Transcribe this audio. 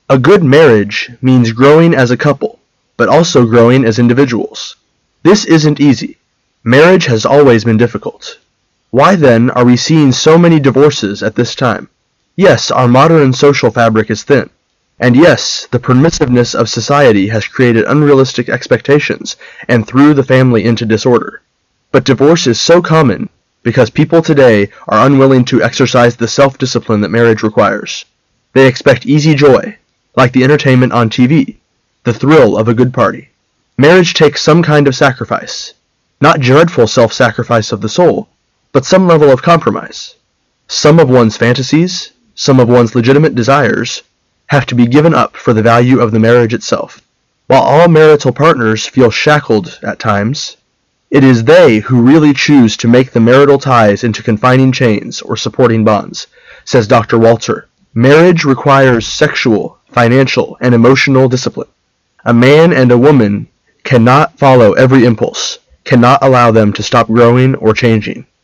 A good marriage means growing as a couple, but also growing as individuals. This isn't easy. Marriage has always been difficult. Why then are we seeing so many divorces at this time? Yes, our modern social fabric is thin. And yes, the permissiveness of society has created unrealistic expectations and threw the family into disorder. But divorce is so common because people today are unwilling to exercise the self-discipline that marriage requires. They expect easy joy, like the entertainment on TV, the thrill of a good party. Marriage takes some kind of sacrifice, not dreadful self-sacrifice of the soul, but some level of compromise. Some of one's fantasies, some of one's legitimate desires, have to be given up for the value of the marriage itself. While all marital partners feel shackled at times, it is they who really choose to make the marital ties into confining chains or supporting bonds, says Dr. Walter. Marriage requires sexual, financial, and emotional discipline. A man and a woman cannot follow every impulse, cannot allow them to stop growing or changing.